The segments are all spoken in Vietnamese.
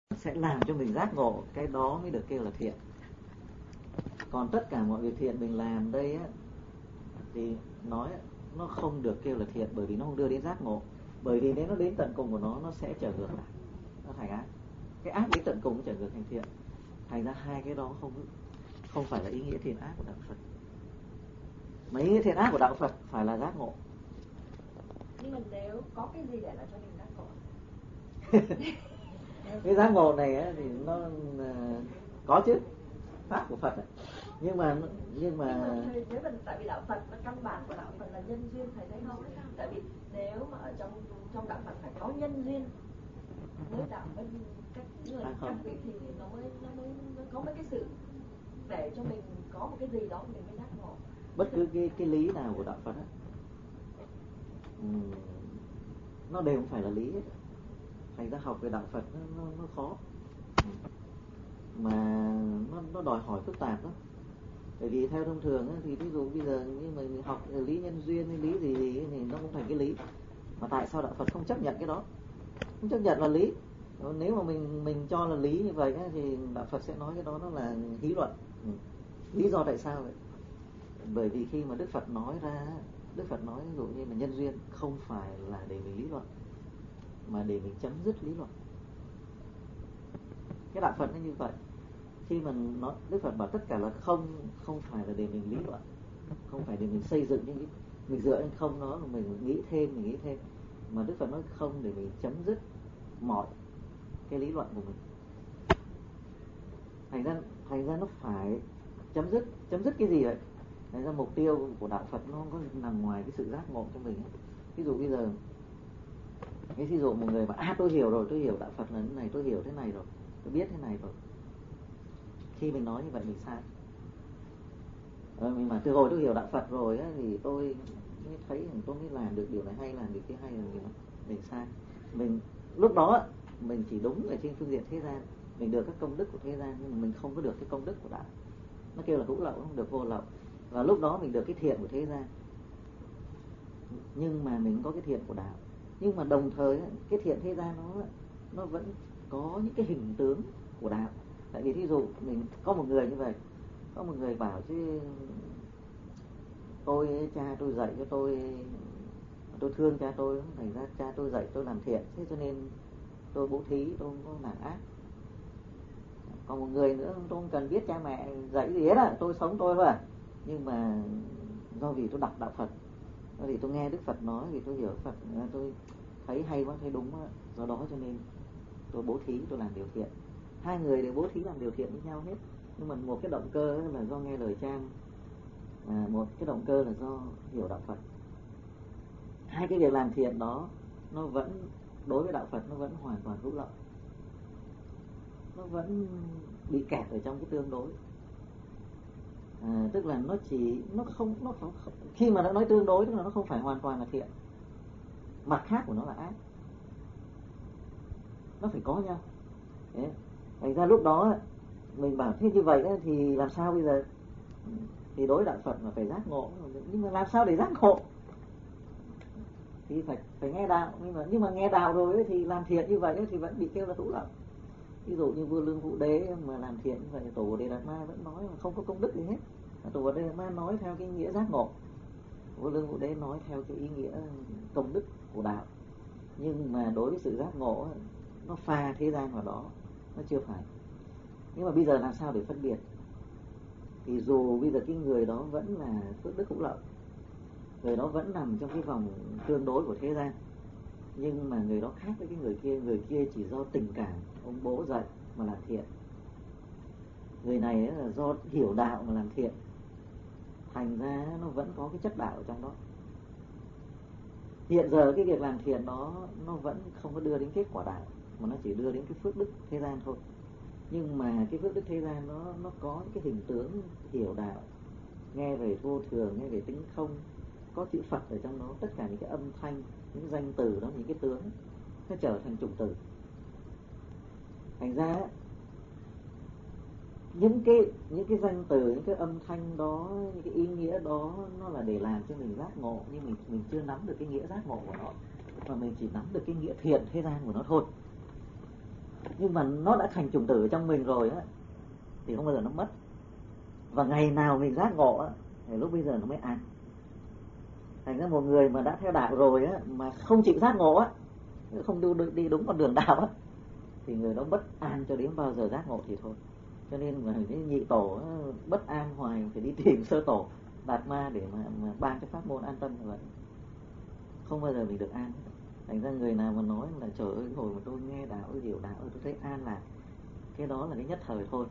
sẽ làm cho mình giác ngộ, cái đó mới được kêu là thiện. Còn tất cả mọi việc thiện mình làm đây á, thì nói nó không được kêu là thiện, bởi vì nó không đưa đến giác ngộ. Bởi vì nếu nó đến tận cùng của nó sẽ trở ngược lại, nó thành ác. Cái ác đến tận cùng trở ngược thành thiện. Thành ra hai cái đó không phải là ý nghĩa thiện ác của đạo Phật. Mà ý nghĩa thiện ác của đạo Phật phải là giác ngộ. Nhưng mà nếu có cái gì để làm cho mình giác ngộ? Cái giác ngộ này ấy, thì nó có chứ, pháp của Phật ấy. Nhưng mà nếu mà tại vì đạo Phật, nó căn bản của đạo Phật là nhân duyên, thầy thấy không? Tại vì nếu mà ở trong đạo Phật phải có nhân duyên, nếu đạo với các người các vị thì nó mới có mấy cái sự để cho mình có một cái gì đó mình mới giác ngộ. Bất cứ cái lý nào của đạo Phật ấy, nó đều không phải là lý hết. Thành ra học về đạo Phật nó khó, mà nó đòi hỏi phức tạp lắm. Bởi vì theo thông thường ấy, thì ví dụ bây giờ như mình học lý nhân duyên hay lý gì thì nó cũng thành cái lý. Mà tại sao đạo Phật không chấp nhận cái đó, không chấp nhận là lý? Nếu mà mình cho là lý như vậy ấy, thì đạo Phật sẽ nói cái đó nó là hí luận. Lý do tại sao vậy? Bởi vì khi mà Đức Phật nói ra, Đức Phật nói ví dụ như là nhân duyên không phải là để mình lý luận, mà để mình chấm dứt lý luận. Cái đạo Phật nó như vậy. Khi mà nói, Đức Phật bảo tất cả là không phải là để mình lý luận, không phải để mình xây dựng những cái, mình dựa trên không đó mà mình nghĩ thêm, mà Đức Phật nói không để mình chấm dứt mọi cái lý luận của mình. Thành ra nó phải chấm dứt cái gì vậy? Thành ra mục tiêu của đạo Phật nó không có nằm ngoài cái sự giác ngộ cho mình. Ví dụ bây giờ, ví dụ một người bảo tôi hiểu rồi, tôi hiểu đạo Phật là thế này, tôi hiểu thế này rồi, tôi biết thế này rồi. Khi mình nói như vậy mình sai. Mình mà từ hồi tôi hiểu đạo Phật rồi á, thì tôi mới thấy tôi mới làm được điều này hay, làm được cái hay, là mình sai. Mình lúc đó mình chỉ đúng ở trên phương diện thế gian, mình được các công đức của thế gian, nhưng mà mình không có được cái công đức của đạo. Nó kêu là hữu lậu, không được vô lậu. Và lúc đó mình được cái thiện của thế gian, nhưng mà mình có cái thiện của đạo. Nhưng mà đồng thời cái thiện thế gian nó vẫn có những cái hình tướng của đạo. Tại vì thí dụ mình có một người như vậy, có một người bảo chứ cha tôi dạy cho tôi thương cha tôi, thành ra cha tôi dạy tôi làm thiện, thế cho nên tôi bố thí, tôi không có làm ác. Còn một người nữa tôi không cần biết cha mẹ dạy gì hết á, tôi sống tôi thôi à. Nhưng mà do vì tôi đọc đạo Phật, do vì tôi nghe Đức Phật nói, vì tôi hiểu Phật, tôi thấy hay quá, thấy đúng quá, do đó cho nên tôi bố thí, tôi làm điều thiện. Hai người đều bố thí làm điều thiện với nhau hết, nhưng mà một cái động cơ là do nghe lời cha, một cái động cơ là do hiểu đạo Phật. Hai cái việc làm thiện đó nó vẫn, đối với đạo Phật nó vẫn hoàn toàn hữu lậu, nó vẫn bị kẹt ở trong cái tương đối. Tức là nó không khi mà nó nói tương đối tức là nó không phải hoàn toàn là thiện, mặt khác của nó là ác, nó phải có nhau. Đấy. Thành ra lúc đó mình bảo thế như vậy thì làm sao bây giờ? Thì đối đạo Phật mà phải giác ngộ, nhưng mà làm sao để giác ngộ? Thì phải nghe đạo, nhưng mà nghe đạo rồi thì làm thiện như vậy thì vẫn bị kêu là hữu lậu. Ví dụ như vua Lương Vũ Đế mà làm thiện như vậy, Tổ Bồ Đề Đạt Ma vẫn nói mà không có công đức gì hết. Tổ Bồ Đề Đạt Ma nói theo cái nghĩa giác ngộ, vua Lương Vũ Đế nói theo cái ý nghĩa công đức của đạo. Nhưng mà đối với sự giác ngộ nó pha thế gian vào đó, nó chưa phải. Nhưng mà bây giờ làm sao để phân biệt? Thì dù bây giờ cái người đó vẫn là phước đức hữu lậu, người đó vẫn nằm trong cái vòng tương đối của thế gian, nhưng mà người đó khác với cái người kia chỉ do tình cảm ông bố dạy mà làm thiện, người này là do hiểu đạo mà làm thiện, thành ra nó vẫn có cái chất đạo ở trong đó. Hiện giờ cái việc làm thiện đó nó vẫn không có đưa đến kết quả đạo, mà nó chỉ đưa đến cái phước đức thế gian thôi. Nhưng mà cái phước đức thế gian nó có những cái hình tướng hiểu đạo, nghe về vô thường, nghe về tính không, có chữ Phật ở trong đó, tất cả những cái âm thanh, những danh từ đó, những cái tướng nó trở thành chủng từ. Thành ra những cái danh từ, những cái âm thanh đó, những cái ý nghĩa đó nó là để làm cho mình giác ngộ, nhưng mình chưa nắm được cái nghĩa giác ngộ của nó, mà mình chỉ nắm được cái nghĩa thiện thế gian của nó thôi. Nhưng mà nó đã thành chủng tử ở trong mình rồi á thì không bao giờ nó mất. Và ngày nào mình giác ngộ á thì lúc bây giờ nó mới an. Thành ra một người mà đã theo đạo rồi á mà không chịu giác ngộ á, không đi đúng con đường đạo á, thì người đó bất an cho đến bao giờ giác ngộ thì thôi. Cho nên mà cái nhị tổ bất an hoài, phải đi tìm sơ tổ Đạt Ma để mà ban cái pháp môn an tâm như vậy. Không bao giờ mình được an. Thành ra người nào mà nói là trời ơi hồi mà tôi nghe đạo, hiểu đạo, tôi thấy an, là cái đó là cái nhất thời thôi.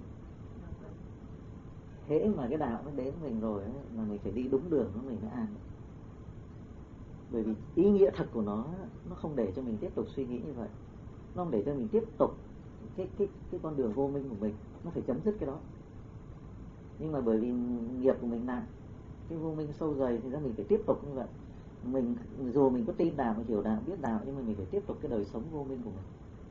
Hễ mà cái đạo nó đến mình rồi ấy, là mình phải đi đúng đường nó mình mới an. Bởi vì ý nghĩa thật của nó không để cho mình tiếp tục suy nghĩ như vậy, nó không để cho mình tiếp tục cái con đường vô minh của mình, nó phải chấm dứt cái đó. Nhưng mà bởi vì nghiệp của mình nặng, cái vô minh sâu dày, thì ra mình phải tiếp tục như vậy. Mình dù mình có tin đạo, hiểu đạo, biết đạo, nhưng mà mình phải tiếp tục cái đời sống vô minh của mình.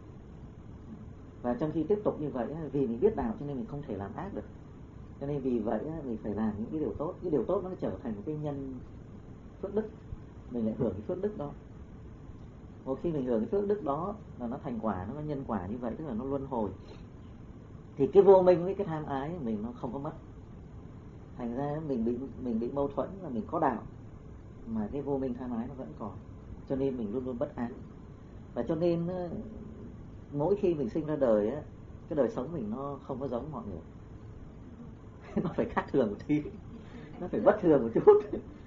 Và trong khi tiếp tục như vậy, vì mình biết đạo cho nên mình không thể làm ác được. Cho nên vì vậy mình phải làm những cái điều tốt. Cái điều tốt nó trở thành một cái nhân phước đức, mình lại hưởng cái phước đức đó. Một khi mình hưởng cái phước đức đó là nó thành quả, nó nhân quả như vậy, tức là nó luân hồi, thì cái vô minh với cái tham ái của mình nó không có mất. Thành ra mình bị mâu thuẫn là mình có đạo mà cái vô minh tham ái nó vẫn còn, cho nên mình luôn luôn bất an. Và cho nên mỗi khi mình sinh ra đời á, cái đời sống mình nó không có giống mọi người. Nó phải khác thường một tí, nó phải bất thường một chút.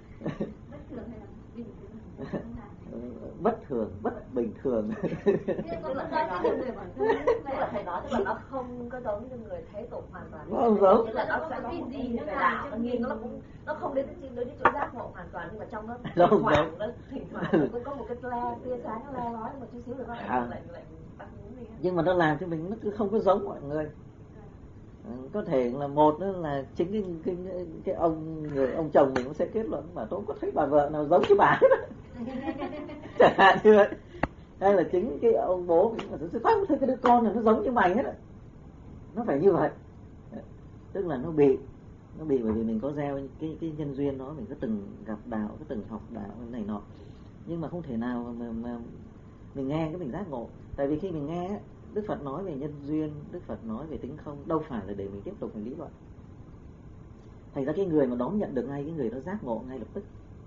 Bất thường, bất bình thường. Tức là thầy nói tức là nó không có giống như người thế tục hoàn toàn. Nó không giống. Tức là nó sẽ cái gì về đạo, nó nghiêng, nó không đến chỗ giác ngộ hoàn toàn, nhưng mà trong nó thỉnh thoảng nó có một cái tia sáng le lói một chút xíu rồi nó lại bắt muốn gì. Nhưng mà nó làm cho mình nó cứ không có giống mọi người. Có thể là một nữa là chính cái ông chồng mình cũng sẽ kết luận mà tôi không có thấy bà vợ nào giống cái bà hết. Chẳng hạn như vậy. Hay là chính cái ông bố mình mà tôi không thấy cái đứa con này nó giống như mày hết. Nó phải như vậy. Tức là nó bị bởi vì mình có gieo cái nhân duyên đó, mình có từng gặp đạo, có từng học đạo này nọ. Nhưng mà không thể nào mà mình nghe cái mình giác ngộ. Tại vì khi mình nghe Đức Phật nói về nhân duyên, Đức Phật nói về tính không, đâu phải là để mình tiếp tục mình lý luận. Thành ra cái người mà đón nhận được ngay, cái người đó giác ngộ ngay lập tức.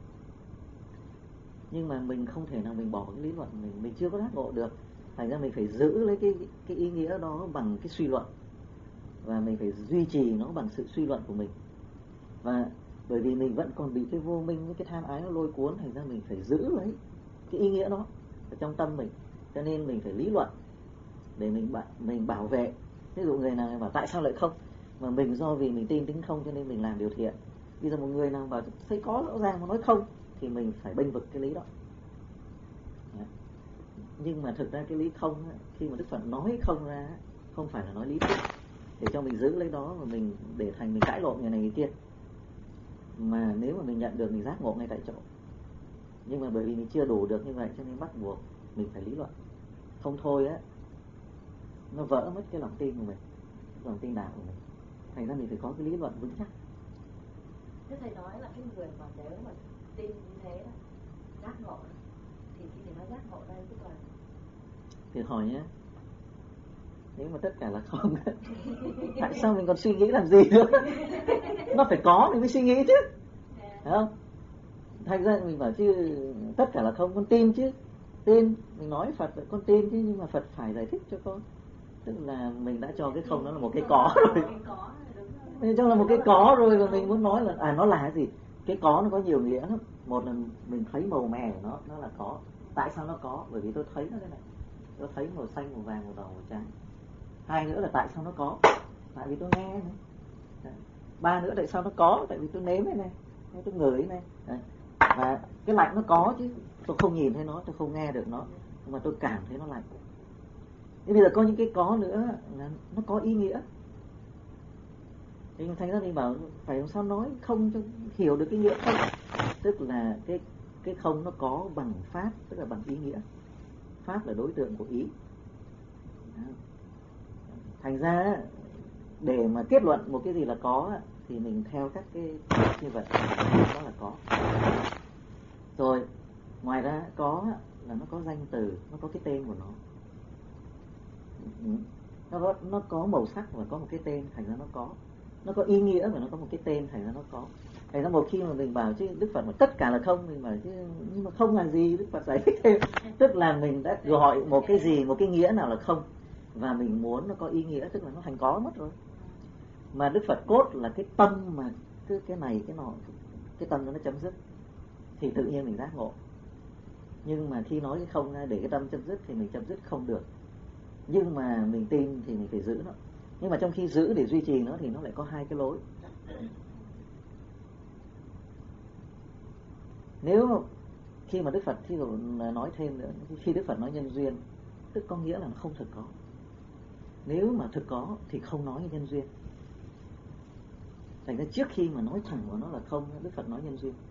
Nhưng mà mình không thể nào mình bỏ cái lý luận, mình chưa có giác ngộ được. Thành ra mình phải giữ lấy cái ý nghĩa đó bằng cái suy luận, và mình phải duy trì nó bằng sự suy luận của mình. Và bởi vì mình vẫn còn bị cái vô minh với cái tham ái nó lôi cuốn, thành ra mình phải giữ lấy cái ý nghĩa đó ở trong tâm mình. Cho nên mình phải lý luận để mình bảo vệ. Ví dụ người nào bảo tại sao lại không, mà mình do vì mình tin tính không cho nên mình làm điều thiện. Bây giờ một người nào bảo thấy có rõ ràng mà nói không, thì mình phải bênh vực cái lý đó. Nhưng mà thực ra cái lý không, khi mà Đức Phật nói không ra, không phải là nói lý thuyết để cho mình giữ lấy đó mà mình để thành mình cãi lộn người này người kia, mà nếu mà mình nhận được mình giác ngộ ngay tại chỗ. Nhưng mà bởi vì mình chưa đủ được như vậy cho nên bắt buộc mình phải lý luận. Không thôi á, nó vỡ mất cái lòng tin của mình, lòng tin đạo của mình. Thành ra mình phải có cái lý luận vững chắc. Thế thầy nói là cái người mà nếu mà tin như thế đó, giác ngộ, thì khi thầy nói giác ngộ đây tức là thì hỏi nhé, nếu mà tất cả là không, tại sao mình còn suy nghĩ làm gì nữa? Nó phải có mình mới suy nghĩ chứ, phải không? Thành ra mình bảo chứ tất cả là không, con tin chứ, tin, mình nói Phật là con tin chứ, nhưng mà Phật phải giải thích cho con. Tức là mình đã cho cái không nó là một cái có rồi, mình cho là một cái có rồi, và mình muốn nói là nó là cái gì. Cái có nó có nhiều nghĩa lắm. Một là mình thấy màu mè của nó là có. Tại sao nó có? Bởi vì tôi thấy nó thế này, tôi thấy màu xanh, màu vàng, màu đỏ, màu trắng. Hai nữa là tại sao nó có? Tại vì tôi nghe này. Ba nữa tại sao nó có? Tại vì tôi nếm này, tôi ngửi này. Và cái lạnh nó có chứ, tôi không nhìn thấy nó, tôi không nghe được nó, nhưng mà tôi cảm thấy nó lạnh. Thế bây giờ có những cái có nữa là nó có ý nghĩa. Thì thành ra mình bảo phải làm sao nói không cho hiểu được cái nghĩa không. Tức là cái không nó có bằng pháp, tức là bằng ý nghĩa. Pháp là đối tượng của ý. Thành ra để mà kết luận một cái gì là có thì mình theo các cái như vậy, đó là có. Rồi ngoài ra có là nó có danh từ, nó có cái tên của nó. nó có màu sắc và có một cái tên, thành ra nó có ý nghĩa và nó có một cái tên, thành ra nó có. Thành ra một khi mà mình bảo chứ Đức Phật mà tất cả là không, mình bảo chứ nhưng mà không là gì, Đức Phật giải thích thêm, tức là mình đã gọi một cái gì, một cái nghĩa nào là không, và mình muốn nó có ý nghĩa, tức là nó thành có mất rồi. Mà Đức Phật cốt là cái tâm mà cái này cái nọ, cái tâm nó chấm dứt thì tự nhiên mình giác ngộ. Nhưng mà khi nói cái không ra để cái tâm chấm dứt thì mình chấm dứt không được. Nhưng mà mình tin thì mình phải giữ nó. Nhưng mà trong khi giữ để duy trì nó thì nó lại có hai cái lối. Nếu khi mà Đức Phật khi nói thêm nữa, khi Đức Phật nói nhân duyên, tức có nghĩa là nó không thực có. Nếu mà thực có thì không nói nhân duyên. Thành ra trước khi mà nói thẳng vào nó là không, Đức Phật nói nhân duyên.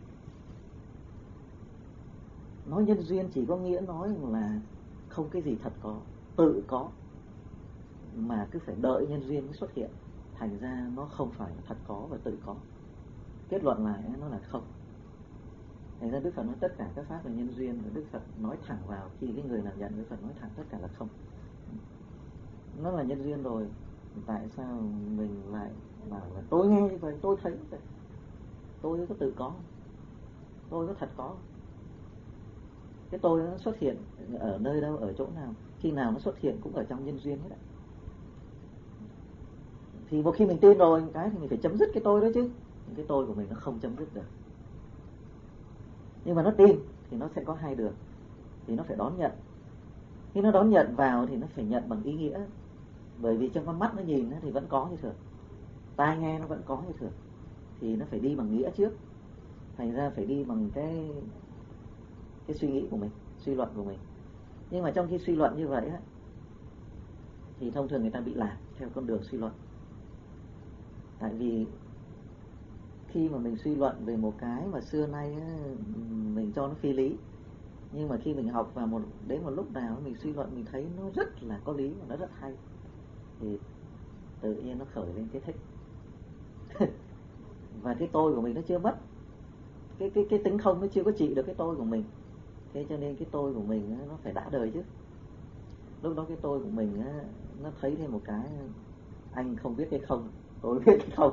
Nói nhân duyên chỉ có nghĩa nói là không cái gì thật có, tự có, mà cứ phải đợi nhân duyên mới xuất hiện. Thành ra nó không phải là thật có và tự có. Kết luận lại nó là không. Thành ra Đức Phật nói tất cả các pháp là nhân duyên, và Đức Phật nói thẳng vào khi cái người nào nhận, Đức Phật nói thẳng tất cả là không. Nó là nhân duyên rồi, tại sao mình lại bảo là tôi nghe như vậy, tôi thấy vậy, tôi có tự có, tôi có thật có? Cái tôi nó xuất hiện ở nơi đâu, ở chỗ nào, khi nào nó xuất hiện cũng ở trong nhân duyên hết. Thì một khi mình tin rồi cái thì mình phải chấm dứt cái tôi đó chứ. Cái tôi của mình nó không chấm dứt được. Nhưng mà nó tin thì nó sẽ có hai đường. Thì nó phải đón nhận. Khi nó đón nhận vào thì nó phải nhận bằng ý nghĩa. Bởi vì trong con mắt nó nhìn thì vẫn có như thường, tai nghe nó vẫn có như thường, thì nó phải đi bằng nghĩa trước. Thành ra phải đi bằng cái suy nghĩ của mình, suy luận của mình. Nhưng mà trong khi suy luận như vậy thì thông thường người ta bị lạc theo con đường suy luận. Tại vì khi mà mình suy luận về một cái mà xưa nay mình cho nó phi lý, nhưng mà khi mình học vào đến một lúc nào mình suy luận mình thấy nó rất là có lý và nó rất hay, thì tự nhiên nó khởi lên cái thích. Và cái tôi của mình nó chưa mất, cái tính không nó chưa có trị được cái tôi của mình. Thế cho nên cái tôi của mình nó phải đã đời chứ. Lúc đó cái tôi của mình nó thấy thêm một cái, anh không biết cái không, tôi biết cái không.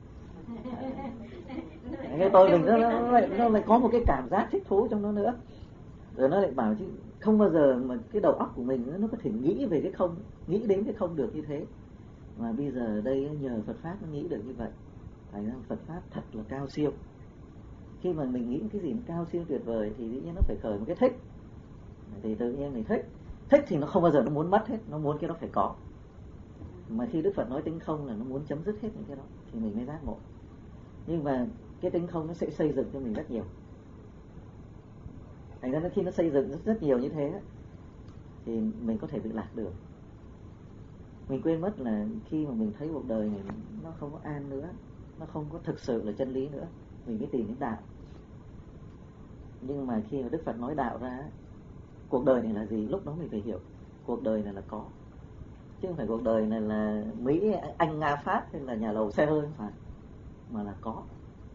Cái tôi mình nó lại có một cái cảm giác thích thú trong nó nữa. Rồi nó lại bảo chứ không bao giờ mà cái đầu óc của mình nó có thể nghĩ về cái không, nghĩ đến cái không được như thế. Mà bây giờ đây nhờ Phật Pháp nó nghĩ được như vậy. Thành ra Phật Pháp thật là cao siêu. Khi mà mình nghĩ cái gì nó cao siêu tuyệt vời thì dĩ nhiên nó phải khởi một cái thích. Thì tự nhiên mình thích. Thích thì nó không bao giờ nó muốn mất hết, nó muốn cái đó phải có. Mà khi Đức Phật nói tính không là nó muốn chấm dứt hết những cái đó thì mình mới giác ngộ. Nhưng mà cái tính không nó sẽ xây dựng cho mình rất nhiều. Thành ra khi nó xây dựng rất nhiều như thế thì mình có thể bị lạc đường. Mình quên mất là khi mà mình thấy cuộc đời mình nó không có an nữa, nó không có thực sự là chân lý nữa, mình mới tìm đến đạo. Nhưng mà khi mà Đức Phật nói đạo ra, cuộc đời này là gì, lúc đó mình phải hiểu cuộc đời này là có, chứ không phải cuộc đời này là Mỹ, Anh, Nga, Pháp hay là nhà lầu xe hơi, không phải, mà là có.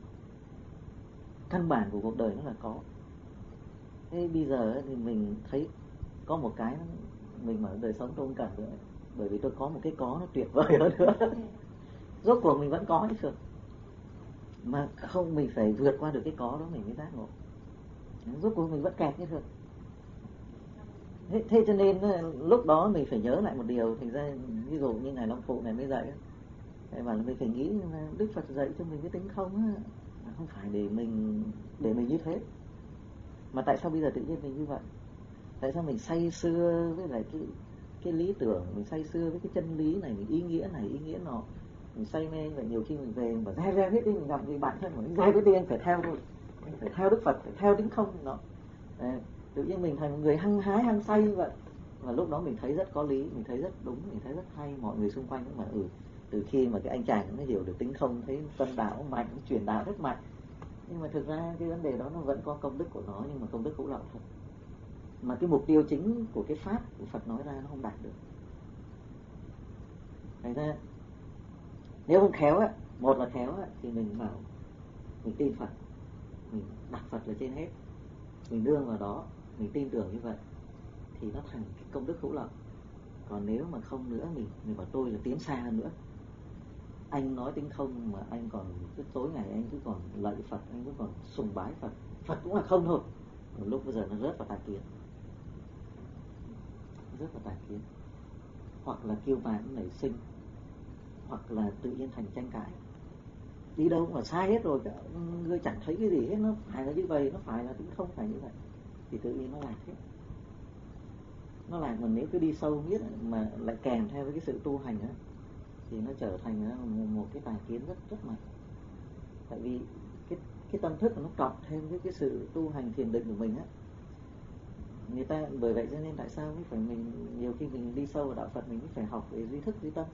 Căn bản của cuộc đời nó là có. Thế bây giờ thì mình thấy có một cái mình ở đời sống tôi không cần nữa, bởi vì tôi có một cái có nó tuyệt vời hơn nữa. Rốt cuộc mình vẫn có chứ được, mà không, mình phải vượt qua được cái có đó mình mới giác ngộ. Rốt cuộc mình vẫn kẹt như thường. Thế cho nên lúc đó mình phải nhớ lại một điều. Thành ra ví dụ như Ngài Long Phụ này mới dạy, Thầy bảo là mình phải nghĩ là Đức Phật dạy cho mình cái tính không không phải để mình như thế. Mà tại sao bây giờ tự nhiên mình như vậy? Tại sao mình say sưa với lại cái lý tưởng, mình say sưa với cái chân lý này, mình ý nghĩa này, ý nghĩa nọ, mình say mê vậy. Nhiều khi mình về mình bảo ra hết đi, mình gặp người bạn thân mình ra hết đi, anh phải theo thôi, anh phải theo Đức Phật, phải theo tính không nó. Tự nhiên mình thành một người hăng hái, hăng say như vậy. Và lúc đó mình thấy rất có lý, mình thấy rất đúng, mình thấy rất hay. Mọi người xung quanh cũng bảo từ khi mà cái anh chàng nó hiểu được tính không, thấy tâm đạo mạnh, truyền đạo rất mạnh. Nhưng mà thực ra cái vấn đề đó nó vẫn có công đức của nó, nhưng mà công đức cũng lậu thật. Mà cái mục tiêu chính của cái pháp của Phật nói ra nó không đạt được. Thành ra nếu không khéo một là khéo thì mình bảo mình tin Phật, mình đặt Phật là trên hết, mình đương vào đó, mình tin tưởng như vậy thì nó thành cái công đức hữu lậu. Còn nếu mà không nữa, mình bảo tôi là tiến xa hơn nữa. Anh nói tính không mà anh còn cứ tối ngày anh cứ còn lạy Phật, anh cứ còn sùng bái Phật. Phật cũng là không thôi. Một lúc bây giờ nó rớt vào tà kiến. Rớt vào tà kiến. Hoặc là kiêu mạn nảy sinh, hoặc là tự nhiên thành tranh cãi. Đi đâu mà sai hết rồi, người chẳng thấy cái gì hết, nó phải là như vậy, nó phải là tính không, phải như vậy. Thì tự nhiên nó lạc hết. Nó lạc, mà nếu cứ đi sâu biết mà lại kèm theo với cái sự tu hành á, thì nó trở thành một cái tà kiến rất rất mạnh. Tại vì cái tâm thức nó cộng thêm với cái sự tu hành thiền định của mình á. Người ta bởi vậy cho nên tại sao mới phải mình nhiều khi mình đi sâu vào đạo Phật mình mới phải học về duy thức duy tâm.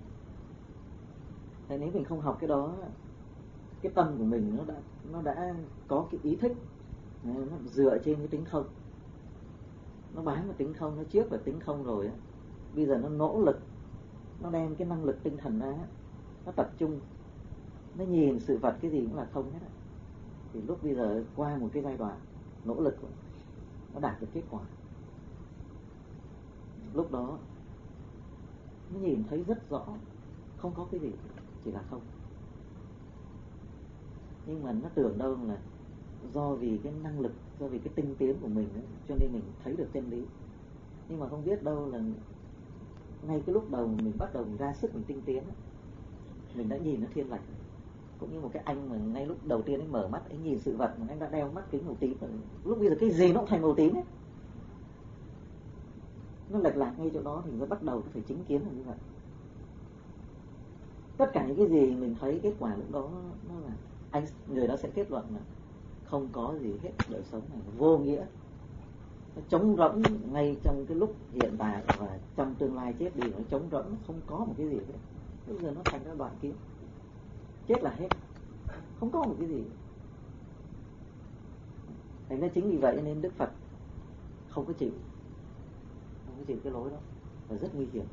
Thế nếu mình không học cái đó, cái tâm của mình nó đã có cái ý thức nó dựa trên cái tính không, nó bám vào tính không, nó chiết vào tính không rồi á. Bây giờ nó nỗ lực, nó đem cái năng lực tinh thần ra, nó tập trung, nó nhìn sự vật cái gì cũng là không hết á. Thì lúc bây giờ qua một cái giai đoạn nỗ lực nó đạt được kết quả. Lúc đó nó nhìn thấy rất rõ, không có cái gì, chỉ là không. Nhưng mà nó tưởng đâu là do vì cái năng lực, do vì cái tinh tiến của mình ấy, cho nên mình thấy được chân lý. Nhưng mà không biết đâu là ngay cái lúc đầu mình bắt đầu mình ra sức mình tinh tiến ấy, mình đã nhìn nó thiên lệch. Cũng như một cái anh mà ngay lúc đầu tiên anh mở mắt, anh nhìn sự vật mà anh đã đeo mắt kính màu tím rồi. Lúc bây giờ cái gì nó cũng thành màu tím ấy. Nó lệch lạc ngay chỗ đó thì mới bắt đầu phải chính kiến là như vậy. Tất cả những cái gì mình thấy kết quả lúc đó nó là người đó sẽ kết luận là không có gì hết, đời sống này vô nghĩa, nó trống rỗng ngay trong cái lúc hiện tại và trong tương lai chết đi, nó trống rỗng, nó không có một cái gì hết. Bây giờ nó thành ra đoạn kiến, chết là hết, không có một cái gì. Thành ra chính vì vậy nên Đức Phật không có chịu cái lối đó, và rất nguy hiểm.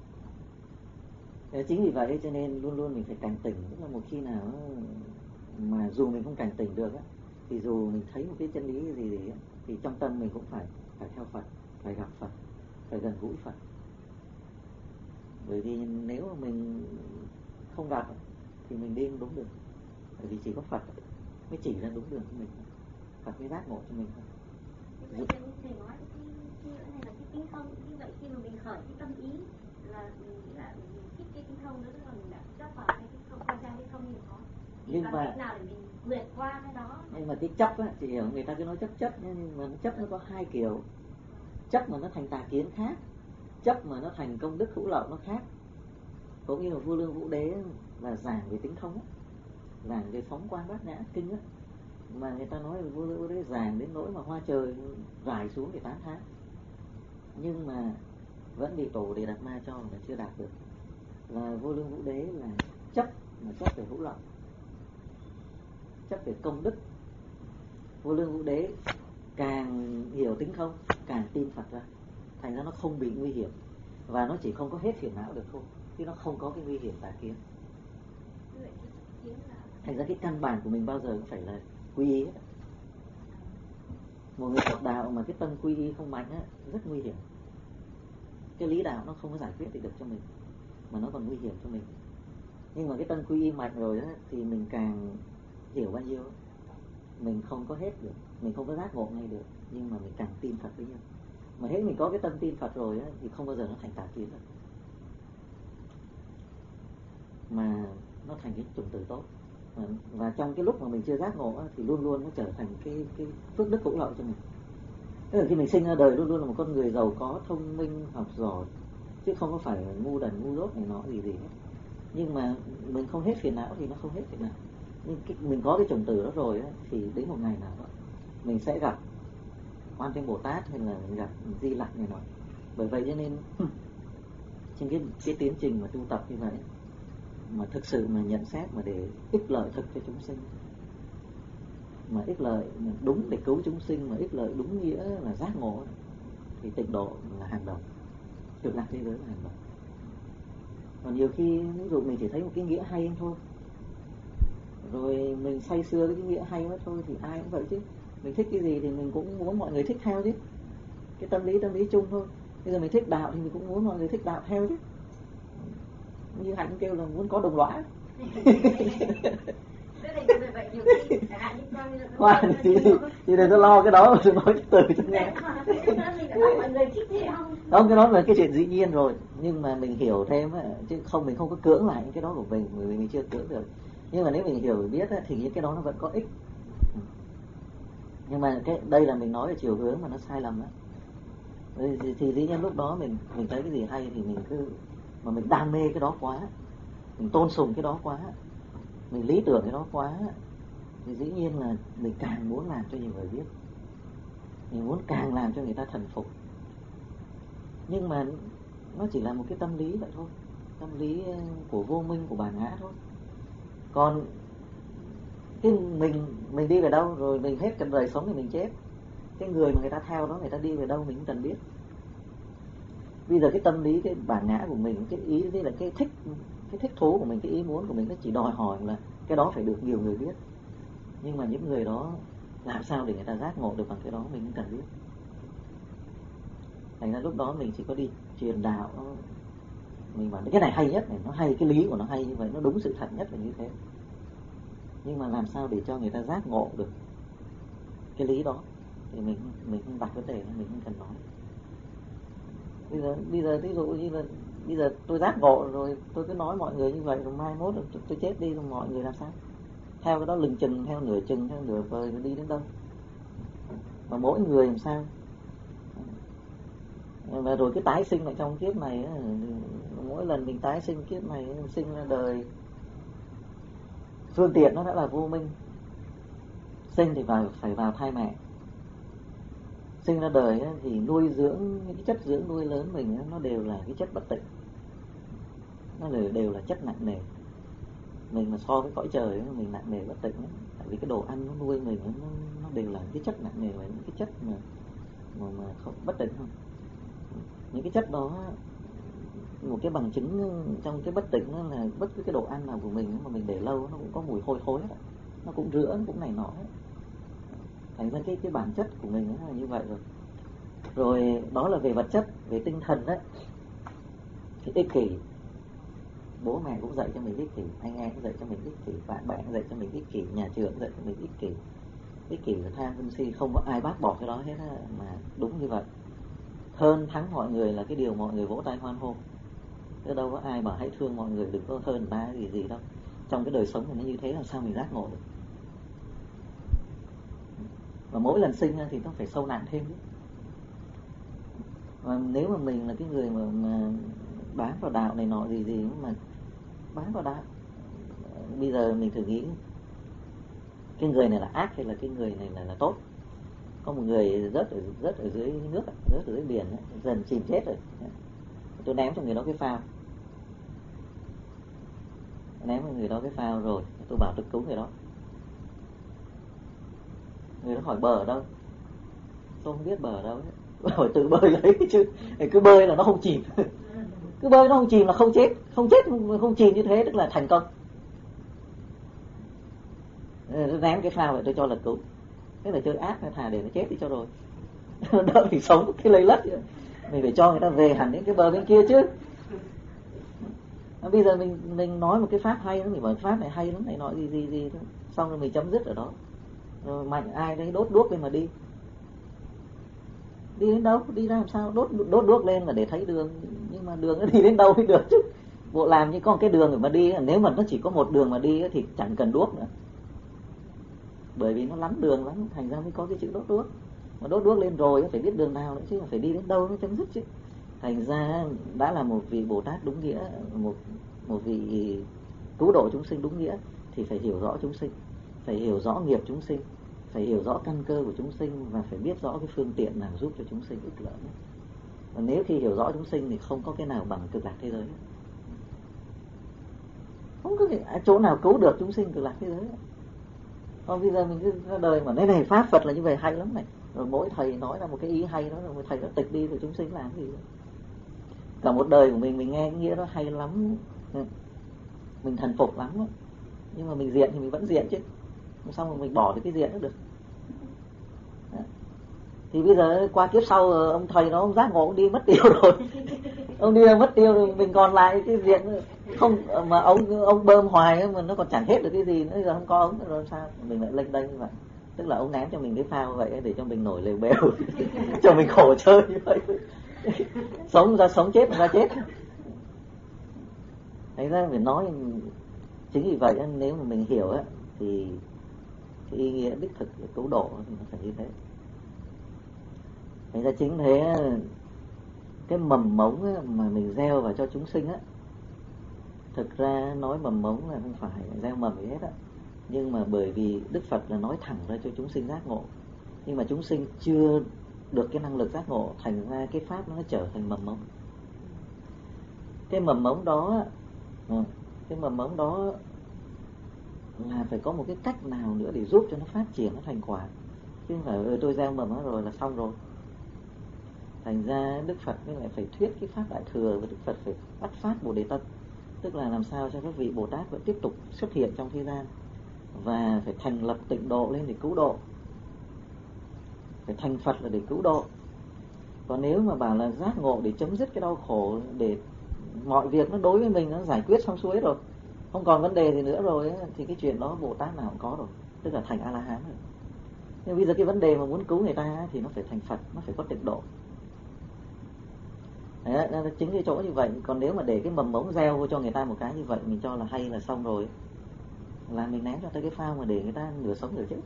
Chính vì vậy cho nên luôn luôn mình phải cảnh tỉnh. Tức là một khi nào mà dù mình không cảnh tỉnh được á, thì dù mình thấy một cái chân lý gì á, thì trong tâm mình cũng phải theo Phật, phải gặp Phật, phải gần gũi Phật. Bởi vì nếu mà mình không gặp thì mình đi không đúng đường. Bởi vì chỉ có Phật mới chỉ ra đúng đường cho mình, Phật mới giác ngộ cho mình thôi. Vậy thầy nói cái này là cái tính không. Như vậy khi mà mình khởi cái tâm ý là mình nghĩ là mình thích cái tính không nữa, tức là mình đã chấp vào cái tính không, quan sát cái không thì có. Nhưng mà cách nào để mình vượt qua cái đó? Nhưng mà cái chấp á, chị hiểu, người ta cứ nói chấp nhưng mà chấp nó có hai kiểu. Chấp mà nó thành tà kiến khác, chấp mà nó thành công đức hữu lậu nó khác. Cũng như là Vua Lương Vũ Đế là giảng về tính không á, giảng về phóng quang bát nhã kinh á, mà người ta nói là Vua Lương Vũ Đế giảng đến nỗi mà hoa trời rải xuống để 8 tháng, nhưng mà vẫn bị Tổ Đề Đạt Ma cho là chưa đạt được. Là Vua Lương Vũ Đế là chấp, mà chấp về hữu lậu, chấp về công đức. Vua Lương Vũ Đế càng hiểu tính không, càng tin Phật ra, thành ra nó không bị nguy hiểm, và nó chỉ không có hết phiền não được thôi, chứ nó không có cái nguy hiểm tà kiến. Thành ra cái căn bản của mình bao giờ cũng phải là quy y hết. Một người Phật đạo mà cái tâm quy y không mạnh á, rất nguy hiểm. Cái lý đạo nó không có giải quyết được cho mình, mà nó còn nguy hiểm cho mình. Nhưng mà cái tâm quy y mạnh rồi á, thì mình càng hiểu bao nhiêu mình không có hết được, mình không có giác ngộ ngay được, nhưng mà mình càng tin Phật bấy nhiêu. Mà hết mình có cái tâm tin Phật rồi á, thì không bao giờ nó thành tà kiến được, mà nó thành cái chủng tử tốt. Và trong cái lúc mà mình chưa giác ngộ á, thì luôn luôn nó trở thành cái phước đức hữu lậu cho mình. Tức là khi mình sinh ra đời luôn luôn là một con người giàu có, thông minh, học giỏi, chứ không có phải ngu đần, ngu dốt này nọ gì hết. Nhưng mà mình không hết phiền não thì nó không hết phiền não. Nhưng mình có cái chủng tử đó rồi á, thì đến một ngày nào đó mình sẽ gặp Quan Thế Bồ Tát hay là mình gặp Di Lặc này nọ. Bởi vậy cho nên trên cái tiến trình mà tu tập như vậy, mà thực sự mà nhận xét mà để ích lợi thực cho chúng sinh, mà ích lợi mà đúng để cứu chúng sinh, mà ích lợi đúng nghĩa là giác ngộ, thì tịnh độ là hàng đầu, cực lạc thế giới là hàng đầu. Còn nhiều khi ví dụ mình chỉ thấy một cái nghĩa hay thôi, rồi mình say sưa với cái nghĩa hay đó thôi, thì ai cũng vậy chứ. Mình thích cái gì thì mình cũng muốn mọi người thích theo chứ. Cái tâm lý chung thôi. Bây giờ mình thích đạo thì mình cũng muốn mọi người thích đạo theo chứ. Như Hạnh kêu là muốn có đồng lõa. Khoan thì để tôi lo cái đó mà tôi nói từ cho nghe. Không, cái đó là cái chuyện dĩ nhiên rồi, nhưng mà mình hiểu thêm chứ không, mình không có cưỡng lại những cái đó của mình, bởi vì mình chưa cưỡng được. Nhưng mà nếu mình hiểu biết thì những cái đó nó vẫn có ích. Nhưng mà đây là mình nói ở chiều hướng mà nó sai lầm đó. Thì dĩ nhiên lúc đó mình thấy cái gì hay thì mình cứ, mà mình đam mê cái đó quá, mình tôn sùng cái đó quá, mình lý tưởng cái đó quá, thì dĩ nhiên là mình càng muốn làm cho nhiều người biết, mình muốn càng làm cho người ta thần phục. Nhưng mà nó chỉ là một cái tâm lý vậy thôi, tâm lý của vô minh, của bản ngã thôi. Còn cái mình đi về đâu rồi mình hết cần đời sống thì mình chết. Cái người mà người ta theo đó, người ta đi về đâu mình cũng cần biết. Bây giờ cái tâm lý, cái bản ngã của mình, cái ý đấy là cái thích thú của mình, cái ý muốn của mình, nó chỉ đòi hỏi là cái đó phải được nhiều người biết. Nhưng mà những người đó làm sao để người ta giác ngộ được bằng cái đó mình cũng cần biết. Thành ra lúc đó mình chỉ có đi truyền đạo, mình bảo cái này hay nhất này, nó hay, cái lý của nó hay như vậy, nó đúng sự thật nhất là như thế. Nhưng mà làm sao để cho người ta giác ngộ được cái lý đó thì mình không đặt vấn đề, mình không cần nói. Bây giờ ví dụ như là bây giờ tôi giác ngộ rồi, tôi cứ nói mọi người như vậy, rồi mai mốt tôi chết đi, rồi mọi người làm sao? Theo cái đó lừng chừng, theo nửa chừng, theo nửa vời, rồi đi đến đâu? Mà mỗi người làm sao? Và rồi cái tái sinh ở trong kiếp này, mỗi lần mình tái sinh kiếp này, sinh ra đời, phương tiện nó đã là vô minh. Sinh thì phải vào thai mẹ. Sinh ra đời thì nuôi dưỡng, những cái chất dưỡng nuôi lớn mình nó đều là cái chất bất tịnh, nó đều là chất nặng nề. Mình mà so với cõi trời mình nặng nề bất tịnh, tại vì cái đồ ăn nó nuôi mình nó đều là cái chất nặng nề, và những cái chất mà không bất tịnh không. Những cái chất đó, một cái bằng chứng trong cái bất tịnh đó là bất cứ cái đồ ăn nào của mình mà mình để lâu nó cũng có mùi hôi thối, nó cũng rữa, nó cũng này nọ. Thành ra cái bản chất của mình là như vậy rồi. Rồi đó là về vật chất. Về tinh thần đấy thì ích kỷ. Bố mẹ cũng dạy cho mình ích kỷ, anh em cũng dạy cho mình ích kỷ, bạn bè cũng dạy cho mình ích kỷ, nhà trường cũng dạy cho mình ích kỷ. Ích kỷ là tham sân si, không có ai bác bỏ cái đó hết á, mà đúng như vậy. Hơn thắng mọi người là cái điều mọi người vỗ tay hoan hô. Chứ đâu có ai bảo hãy thương mọi người, đừng có hơn ta gì đâu. Trong cái đời sống của nó như thế làm sao mình giác ngộ được. Và mỗi lần sinh thì nó phải sâu nặng thêm. Và nếu mà mình là cái người mà bám vào đạo này nọ gì mà bám vào đạo, bây giờ mình thử nghĩ cái người này là ác hay là cái người này là tốt. Có một người rớt ở dưới nước, rớt ở dưới biển, dần chìm chết rồi. Tôi ném cho người đó cái phao, ném cho người đó cái phao rồi tôi bảo tôi cứu người đó. Người đó hỏi bờ ở đâu, tôi không biết bờ ở đâu, hỏi tự bơi lấy chứ, cứ bơi là nó không chìm. Cứ bơi nó không chìm là không chết, không chìm như thế tức là thành công. Tôi ném cái phao vậy tôi cho là cứu. Thế là chơi ác, thà để nó chết đi cho rồi. Đỡ thì sống cái lây lất. Mình phải cho người ta về hẳn đến cái bờ bên kia chứ. Bây giờ mình nói một cái pháp hay, nó mình bảo pháp này hay lắm, này nói gì thôi. Xong rồi mình chấm dứt ở đó. Rồi mạnh ai đấy đốt đuốc lên mà đi. Đi đến đâu? Đi ra làm sao? Đốt đuốc lên là để thấy đường. Nhưng mà đường nó đi đến đâu mới được chứ. Bộ làm như có một cái đường mà đi, nếu mà nó chỉ có một đường mà đi thì chẳng cần đuốc nữa. Bởi vì nó lắm đường lắm, thành ra mới có cái chữ đốt đuốc. Mà đốt đuốc lên rồi phải biết đường nào nữa chứ, phải đi đến đâu nó chấm dứt chứ. Thành ra đã là một vị Bồ Tát đúng nghĩa, một vị cứu độ chúng sinh đúng nghĩa thì phải hiểu rõ chúng sinh, phải hiểu rõ nghiệp chúng sinh, phải hiểu rõ căn cơ của chúng sinh, và phải biết rõ cái phương tiện nào giúp cho chúng sinh ích lợi. Và nếu khi hiểu rõ chúng sinh thì không có cái nào bằng cực lạc thế giới, không có cái chỗ nào cứu được chúng sinh cực lạc thế giới. Còn bây giờ mình cứ ra đời mà này pháp Phật là như vậy hay lắm này, rồi mỗi thầy nói ra một cái ý hay đó, rồi thầy nó tịch đi rồi chúng sinh làm gì. Cả một đời của mình nghe cái nghĩa đó hay lắm, mình thần phục lắm đó. Nhưng mà mình diện thì mình vẫn diện chứ, xong rồi mình bỏ được cái diện đó được. Thì bây giờ qua kiếp sau ông thầy nó ông giác ngộ, ông đi mất tiêu rồi. Ông đi mất tiêu rồi, mình còn lại cái diện không mà ông bơm hoài mà nó còn chẳng hết được cái gì nữa, giờ không có ông rồi sao mình lại lênh đênh như vậy. Tức là ông ném cho mình cái phao vậy để cho mình nổi lều bèo cho mình khổ chơi như vậy. Sống ra sống, chết ra chết. Thế ra mình nói chính vì vậy nếu mà mình hiểu á thì cái ý nghĩa đích thực của cứu độ thì nó phải như thế. Thành ra chính thế cái mầm mống mà mình gieo vào cho chúng sinh á, thực ra nói mầm mống là không phải gieo mầm gì hết á, nhưng mà bởi vì Đức Phật là nói thẳng ra cho chúng sinh giác ngộ, nhưng mà chúng sinh chưa được cái năng lực giác ngộ, thành ra cái pháp nó trở thành mầm mống. Cái mầm mống đó là phải có một cái cách nào nữa để giúp cho nó phát triển, nó thành quả, chứ không phải tôi gieo mầm nó rồi là xong rồi. Thành ra Đức Phật mới lại phải thuyết cái pháp Đại Thừa, và Đức Phật phải bắt phát Bồ Đề Tâm, tức là làm sao cho các vị Bồ Tát vẫn tiếp tục xuất hiện trong thế gian, và phải thành lập tịnh độ lên để cứu độ, phải thành Phật là để cứu độ. Còn nếu mà bảo là giác ngộ để chấm dứt cái đau khổ, để mọi việc nó đối với mình nó giải quyết xong xuôi rồi, không còn vấn đề gì nữa rồi ấy, thì cái chuyện đó Bồ Tát nào cũng có rồi, tức là thành A-la-hán rồi. Nhưng bây giờ cái vấn đề mà muốn cứu người ta thì nó phải thành Phật, nó phải có tịnh độ. Đấy, chính cái chỗ như vậy. Còn nếu mà để cái mầm mống gieo vô cho người ta một cái như vậy, mình cho là hay là xong rồi, là mình ném cho tới cái phao mà để người ta nửa sống nửa chết.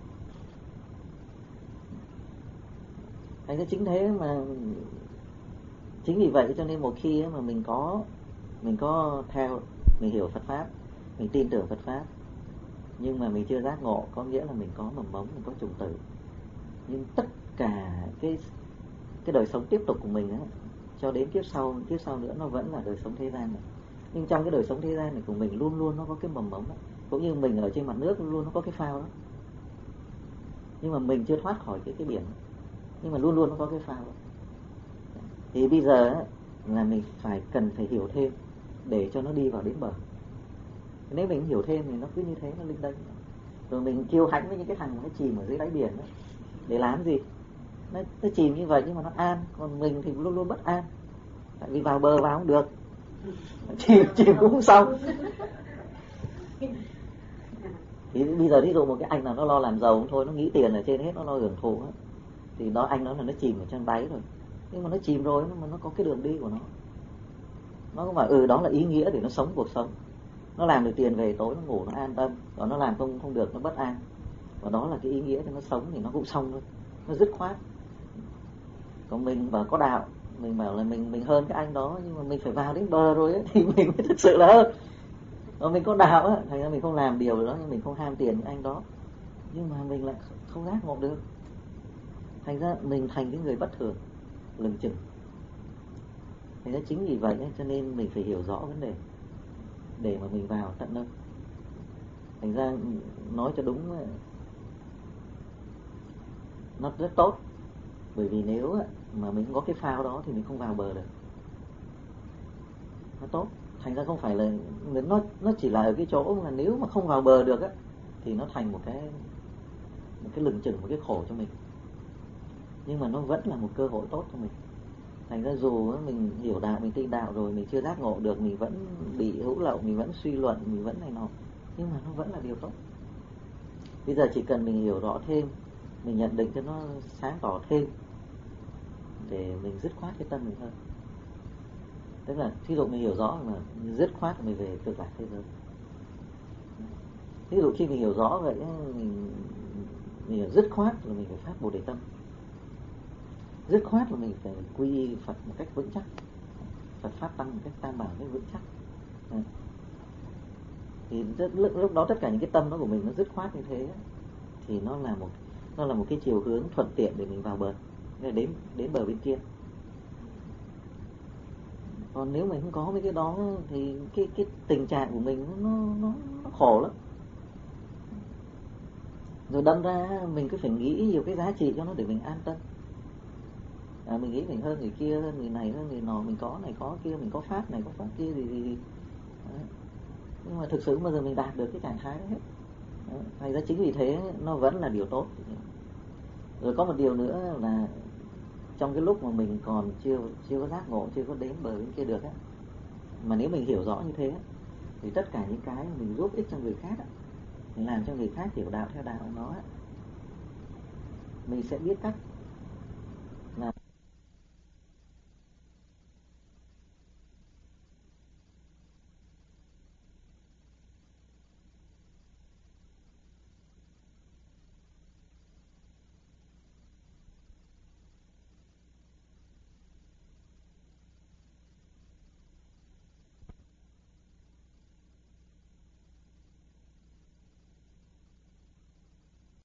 Thành ra chính thế mà, chính vì vậy cho nên một khi mà mình có theo, mình hiểu Phật Pháp, mình tin tưởng Phật Pháp, nhưng mà mình chưa giác ngộ, có nghĩa là mình có mầm mống, mình có chủng tử. Nhưng tất cả cái đời sống tiếp tục của mình ấy, cho đến kiếp sau nữa nó vẫn là đời sống thế gian này. Nhưng trong cái đời sống thế gian này của mình luôn luôn nó có cái mầm mống đó. Cũng như mình ở trên mặt nước luôn luôn nó có cái phao đó, nhưng mà mình chưa thoát khỏi cái biển đó. Nhưng mà luôn luôn nó có cái phao đó. Thì bây giờ là mình cần phải hiểu thêm để cho nó đi vào đến bờ. Nếu mình hiểu thêm thì nó cứ như thế, nó linh đênh. Rồi mình kiêu hãnh với những cái thằng nó chìm ở dưới đáy biển đó, để làm gì? Nó chìm như vậy nhưng mà nó an, còn mình thì luôn luôn bất an. Tại vì vào bờ vào không được, chìm cũng không xong. Thì bây giờ ví dụ một cái anh nào nó lo làm giàu thôi, nó nghĩ tiền ở trên hết, nó lo hưởng thụ ấy, thì đó anh đó là nó chìm ở trong đáy rồi. Nhưng mà nó chìm rồi mà nó có cái đường đi của nó. Nó không phải đó là ý nghĩa để nó sống cuộc sống. Nó làm được tiền về tối nó ngủ nó an tâm, còn nó làm không được nó bất an. Và đó là cái ý nghĩa cho nó sống thì nó cũng xong thôi, nó dứt khoát. Còn mình bảo có đạo, mình bảo là mình hơn cái anh đó, nhưng mà mình phải vào đến bờ rồi ấy, thì mình mới thực sự là hơn. Còn mình có đạo á, thành ra mình không làm điều đó, nhưng mình không ham tiền như anh đó, nhưng mà mình lại không giác ngộ được. Thành ra mình thành cái người bất thường, lừng chừng. Thành ra chính vì vậy cho nên mình phải hiểu rõ vấn đề để mà mình vào tận nơi. Thành ra nói cho đúng, nó rất tốt. Bởi vì nếu mà mình không có cái phao đó thì mình không vào bờ được. Nó tốt. Thành ra không phải là nó chỉ là ở cái chỗ là nếu mà không vào bờ được á, thì nó thành một cái lừng chừng, một cái khổ cho mình. Nhưng mà nó vẫn là một cơ hội tốt cho mình. Thành ra dù mình hiểu đạo, mình tin đạo rồi, mình chưa giác ngộ được, mình vẫn bị hữu lậu, mình vẫn suy luận, mình vẫn này nọ, nhưng mà nó vẫn là điều tốt. Bây giờ chỉ cần mình hiểu rõ thêm, mình nhận định cho nó sáng tỏ thêm, để mình dứt khoát cái tâm mình hơn. Tức là thí dụ mình hiểu rõ mà dứt khoát mình về cực lạc thế giới. Ví dụ khi mình hiểu rõ vậy, mình dứt khoát là mình phải phát Bồ Đề Tâm. Dứt khoát là mình phải quy y Phật một cách vững chắc, Phật Pháp Tăng một cách tam bảo một cách vững chắc. Thì lúc đó tất cả những cái tâm đó của mình nó dứt khoát như thế, thì nó là một cái chiều hướng thuận tiện để mình vào bờ, đến bờ bên kia. Còn nếu mình không có mấy cái đó thì cái tình trạng của mình nó khổ lắm. Rồi đâm ra mình cứ phải nghĩ nhiều cái giá trị cho nó để mình an tâm. Mình nghĩ mình hơn người kia, hơn người này, hơn người nọ, mình có này có kia, mình có pháp này có pháp kia gì. Nhưng mà thực sự bao giờ mình đạt được cái trạng thái đó hết. Thành ra chính vì thế nó vẫn là điều tốt. Rồi có một điều nữa là trong cái lúc mà mình còn chưa có giác ngộ, chưa có đến bờ bên kia được á, mà nếu mình hiểu rõ như thế thì tất cả những cái mình giúp ích cho người khác á, mình làm cho người khác hiểu đạo theo đạo nó á, mình sẽ biết cách là